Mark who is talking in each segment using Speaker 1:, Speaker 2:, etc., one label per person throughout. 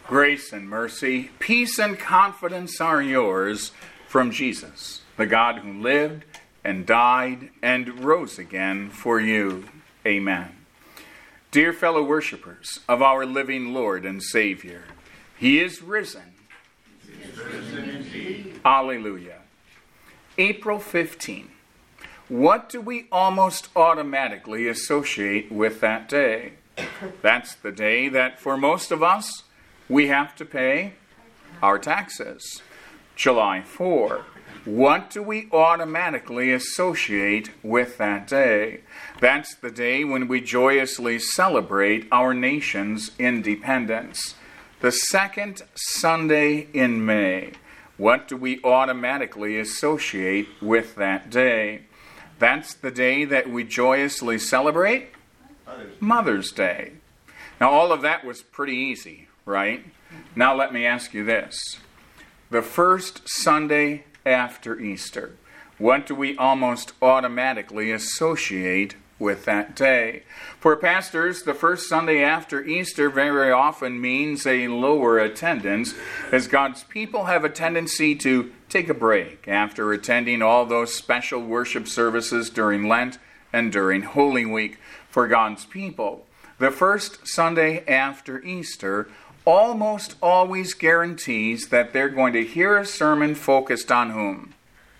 Speaker 1: Grace and mercy, peace and confidence are yours from Jesus, the God who lived and died and rose again for you. Amen. Dear fellow worshipers of our living Lord and Savior, He is risen.
Speaker 2: He is risen indeed.
Speaker 1: Alleluia. April 15. What do we almost automatically associate with that day? That's the day that for most of us, we have to pay our taxes. July 4. What do we automatically associate with that day? That's the day when we joyously celebrate our nation's independence. The second Sunday in May. What do we automatically associate with that day? That's the day that we joyously celebrate Mother's Day. Now, all of that was pretty easy, right? Now let me ask you this. The first Sunday after Easter, what do we almost automatically associate with that day? For pastors, the first Sunday after Easter very often means a lower attendance, as God's people have a tendency to take a break after attending all those special worship services during Lent and during Holy Week. For God's people, the first Sunday after Easter almost always guarantees that they're going to hear a sermon focused on whom?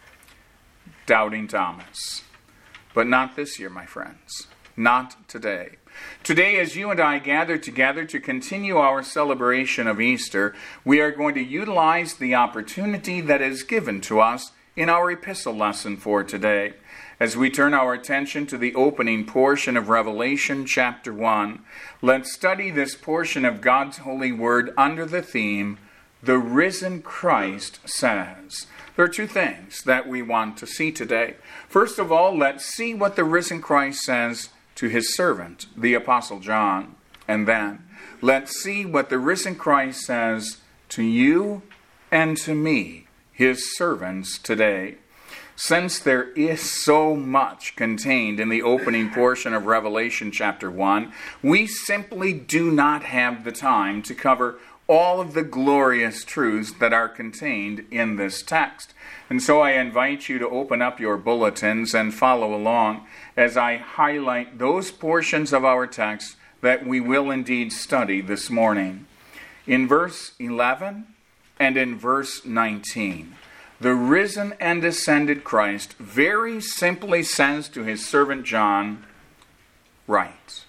Speaker 1: Doubting Thomas. But not this year, my friends. Not today. Today, as you and I gather together to continue our celebration of Easter, we are going to utilize the opportunity that is given to us in our epistle lesson for today. As we turn our attention to the opening portion of Revelation chapter 1, let's study this portion of God's holy word under the theme, The Risen Christ Says. There are two things that we want to see today. First of all, let's see what the risen Christ says to his servant, the Apostle John. And then, let's see what the risen Christ says to you and to me, his servants, today. Since there is so much contained in the opening portion of Revelation chapter 1, we simply do not have the time to cover all of the glorious truths that are contained in this text. And so I invite you to open up your bulletins and follow along as I highlight those portions of our text that we will indeed study this morning. In verse 11 and in verse 19, the risen and ascended Christ very simply says to his servant John, write.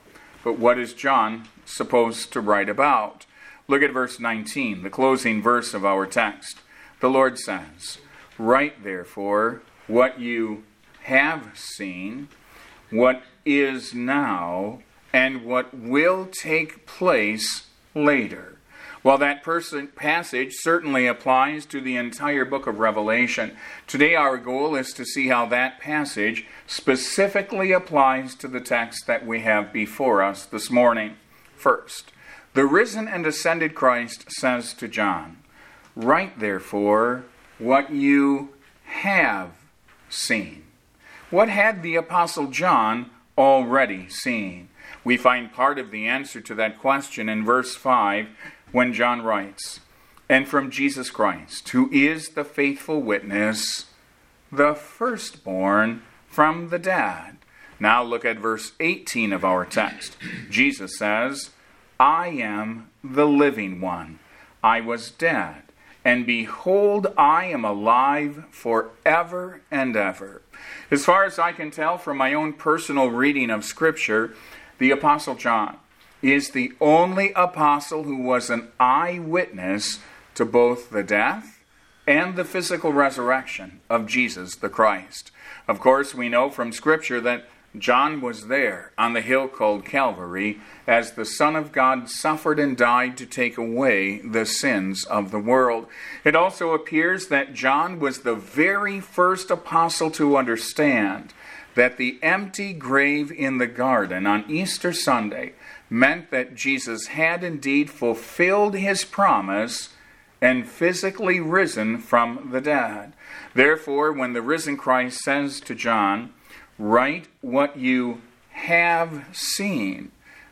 Speaker 1: But what is John supposed to write about? Look at verse 19, the closing verse of our text. The Lord says, write therefore what you have seen, what is now, and what will take place later. While that passage certainly applies to the entire book of Revelation, today our goal is to see how that passage specifically applies to the text that we have before us this morning. First, the risen and ascended Christ says to John, write therefore what you have seen. What had the Apostle John already seen? We find part of the answer to that question in verse 5, when John writes, and from Jesus Christ, who is the faithful witness, the firstborn from the dead. Now look at verse 18 of our text. Jesus says, I am the living one. I was dead, and behold, I am alive forever and ever. As far as I can tell from my own personal reading of Scripture, the Apostle John is the only apostle who was an eyewitness to both the death and the physical resurrection of Jesus the Christ. Of course, we know from Scripture that John was there on the hill called Calvary as the Son of God suffered and died to take away the sins of the world. It also appears that John was the very first apostle to understand that the empty grave in the garden on Easter Sunday meant that Jesus had indeed fulfilled his promise and physically risen from the dead. Therefore, when the risen Christ says to John, write what you have seen,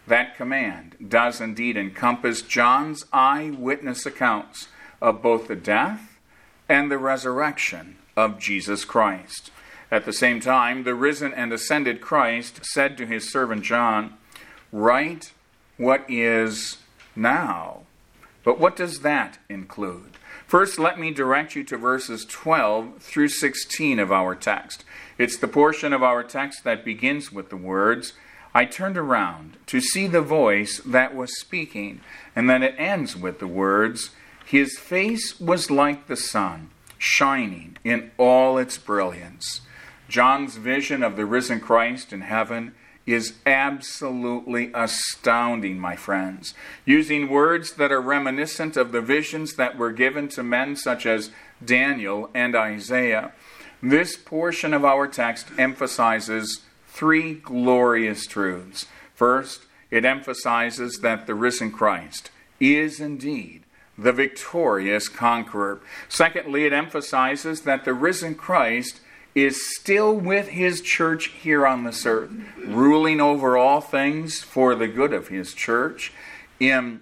Speaker 1: That command does indeed encompass John's eyewitness accounts of both the death and the resurrection of Jesus Christ. At the same time, the risen and ascended Christ said to his servant John, "Write what is now." But what does that include? First, let me direct you to verses 12 through 16 of our text. It's the portion of our text that begins with the words, "I turned around to see the voice that was speaking," and then it ends with the words, "His face was like the sun, shining in all its brilliance." John's vision of the risen Christ in heaven is absolutely astounding, my friends. Using words that are reminiscent of the visions that were given to men such as Daniel and Isaiah, this portion of our text emphasizes three glorious truths. First, it emphasizes that the risen Christ is indeed the victorious conqueror. Secondly, it emphasizes that the risen Christ is still with his church here on this earth, ruling over all things for the good of his church, in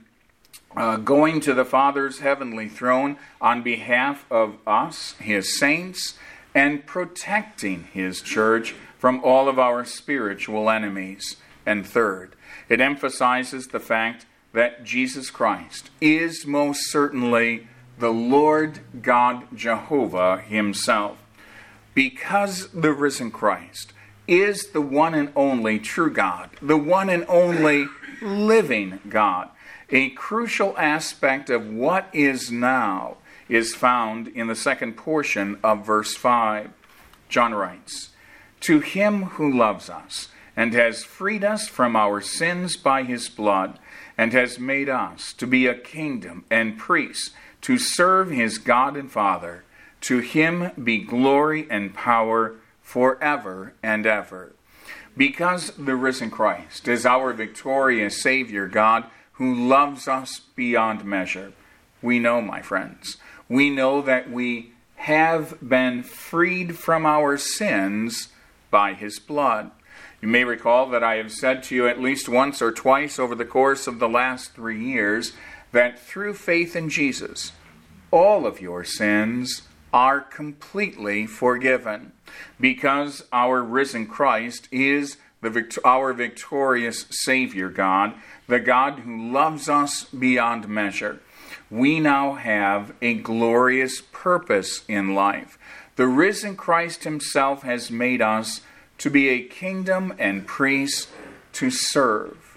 Speaker 1: going to the Father's heavenly throne on behalf of us, his saints, and protecting his church from all of our spiritual enemies. And third, it emphasizes the fact that Jesus Christ is most certainly the Lord God Jehovah himself. Because the risen Christ is the one and only true God, the one and only living God, a crucial aspect of what is now is found in the second portion of verse 5. John writes, "To him who loves us and has freed us from our sins by his blood, and has made us to be a kingdom and priests to serve his God and Father, to him be glory and power forever and ever." Because the risen Christ is our victorious Savior God who loves us beyond measure, we know, my friends, we know that we have been freed from our sins by his blood. You may recall that I have said to you at least once or twice over the course of the last 3 years that through faith in Jesus, all of your sins are completely forgiven, because our risen Christ is our victorious Savior God, the God who loves us beyond measure. We now have a glorious purpose in life. The risen Christ himself has made us to be a kingdom and priests to serve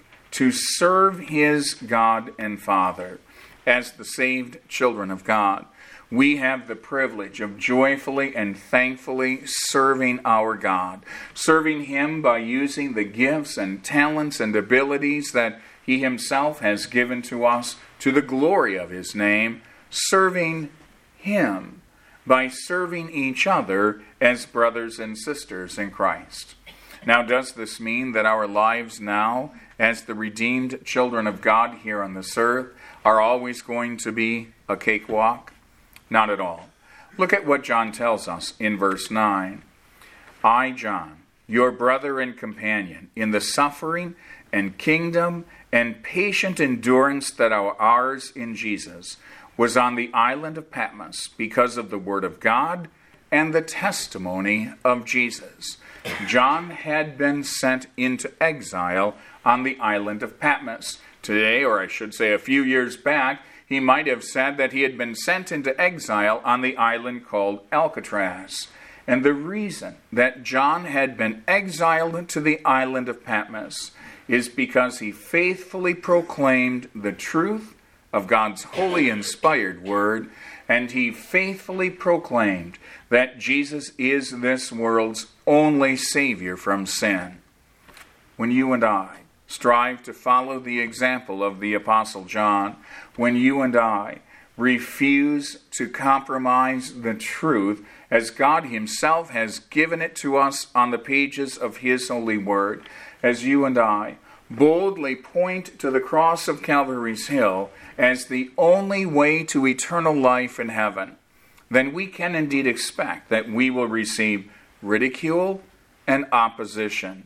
Speaker 1: his God and Father as the saved children of God. We have the privilege of joyfully and thankfully serving our God, serving him by using the gifts and talents and abilities that he himself has given to us to the glory of his name, serving him by serving each other as brothers and sisters in Christ. Now, does this mean that our lives now, as the redeemed children of God here on this earth, are always going to be a cakewalk? Not at all. Look at what John tells us in verse 9. "I, John, your brother and companion, in the suffering and kingdom and patient endurance that are ours in Jesus, was on the island of Patmos because of the word of God and the testimony of Jesus." John had been sent into exile on the island of Patmos. Today, or I should say a few years back, he might have said that he had been sent into exile on the island called Alcatraz. And the reason that John had been exiled to the island of Patmos is because he faithfully proclaimed the truth of God's holy inspired word, and he faithfully proclaimed that Jesus is this world's only Savior from sin. When you and I strive to follow the example of the Apostle John, when you and I refuse to compromise the truth as God himself has given it to us on the pages of his holy word, as you and I boldly point to the cross of Calvary's Hill as the only way to eternal life in heaven, then we can indeed expect that we will receive ridicule and opposition.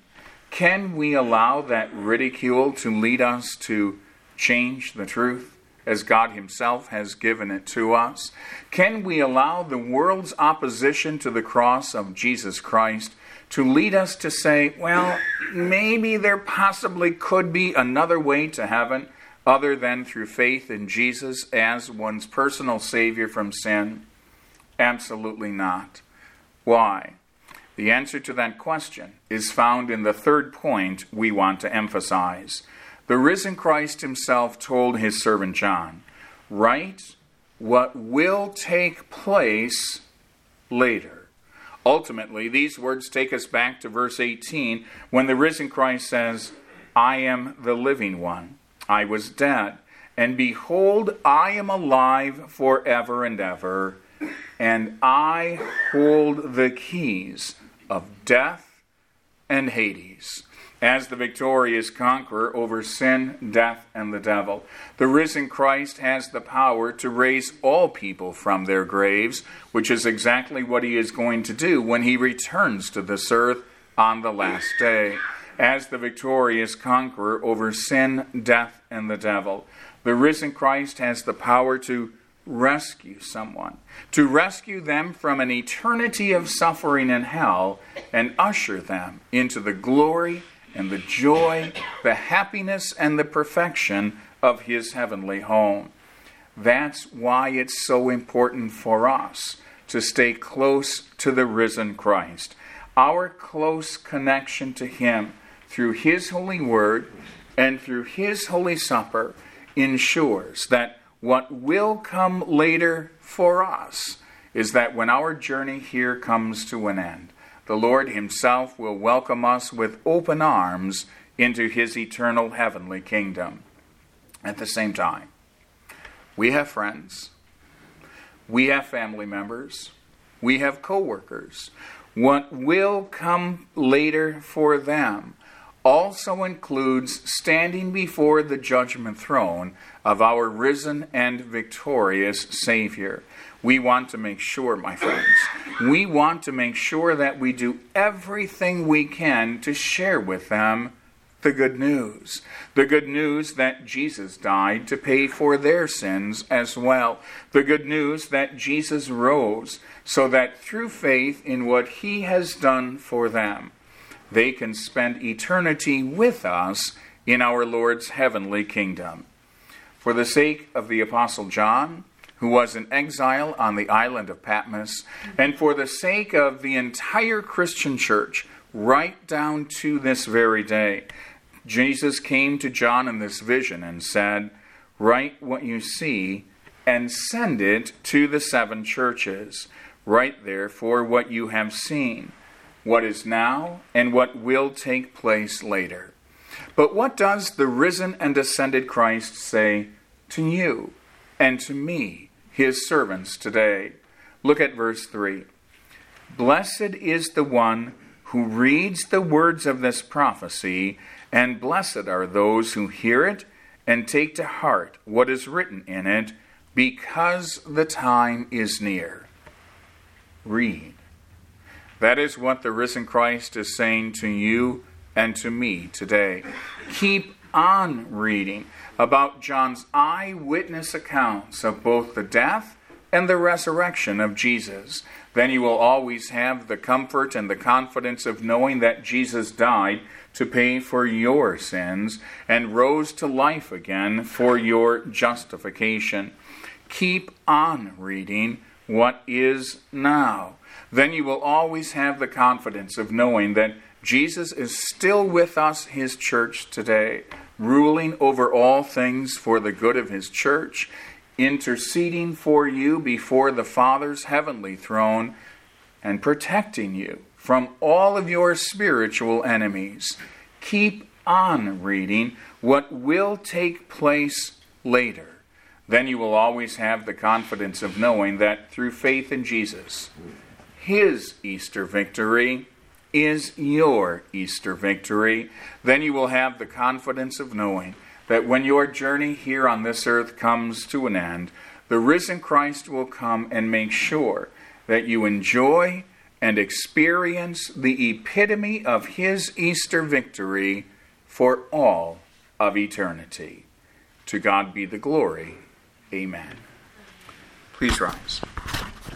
Speaker 1: Can we allow that ridicule to lead us to change the truth as God himself has given it to us? Can we allow the world's opposition to the cross of Jesus Christ to lead us to say, well, maybe there possibly could be another way to heaven other than through faith in Jesus as one's personal Savior from sin? Absolutely not. Why? The answer to that question is found in the third point we want to emphasize. The risen Christ himself told his servant John, write what will take place later. Ultimately, these words take us back to verse 18 when the risen Christ says, I am the living one. I was dead, and behold, I am alive forever and ever, and I hold the keys of death and Hades. As the victorious conqueror over sin, death, and the devil, the risen Christ has the power to raise all people from their graves, which is exactly what he is going to do when he returns to this earth on the last day. As the victorious conqueror over sin, death, and the devil, the risen Christ has the power to rescue someone, to rescue them from an eternity of suffering in hell and usher them into the glory and the joy, the happiness, and the perfection of his heavenly home. That's why it's so important for us to stay close to the risen Christ. Our close connection to him through his holy word and through his holy supper ensures that what will come later for us is that when our journey here comes to an end, the Lord himself will welcome us with open arms into his eternal heavenly kingdom. At the same time, we have friends, we have family members, we have co-workers. What will come later for them also includes standing before the judgment throne of our risen and victorious Savior. We want to make sure, my friends, we want to make sure that we do everything we can to share with them the good news. The good news that Jesus died to pay for their sins as well. The good news that Jesus rose so that through faith in what he has done for them, they can spend eternity with us in our Lord's heavenly kingdom. For the sake of the Apostle John, who was in exile on the island of Patmos, and for the sake of the entire Christian church, right down to this very day, Jesus came to John in this vision and said, write what you see and send it to the 7 churches. Write therefore what you have seen, what is now, and what will take place later. But what does the risen and ascended Christ say to you and to me, his servants, today? Look at verse 3. Blessed is the one who reads the words of this prophecy, and blessed are those who hear it and take to heart what is written in it, because the time is near. Read. That is what the risen Christ is saying to you and to me today. Keep on reading about John's eyewitness accounts of both the death and the resurrection of Jesus. Then you will always have the comfort and the confidence of knowing that Jesus died to pay for your sins and rose to life again for your justification. Keep on reading what is now. Then you will always have the confidence of knowing that Jesus is still with us, his church, today, ruling over all things for the good of his church, interceding for you before the Father's heavenly throne, and protecting you from all of your spiritual enemies. Keep on reading what will take place later. Then you will always have the confidence of knowing that through faith in Jesus, his Easter victory is your Easter victory. Then you will have the confidence of knowing that when your journey here on this earth comes to an end, the risen Christ will come and make sure that you enjoy and experience the epitome of his Easter victory for all of eternity. To God be the glory. Amen. Please rise.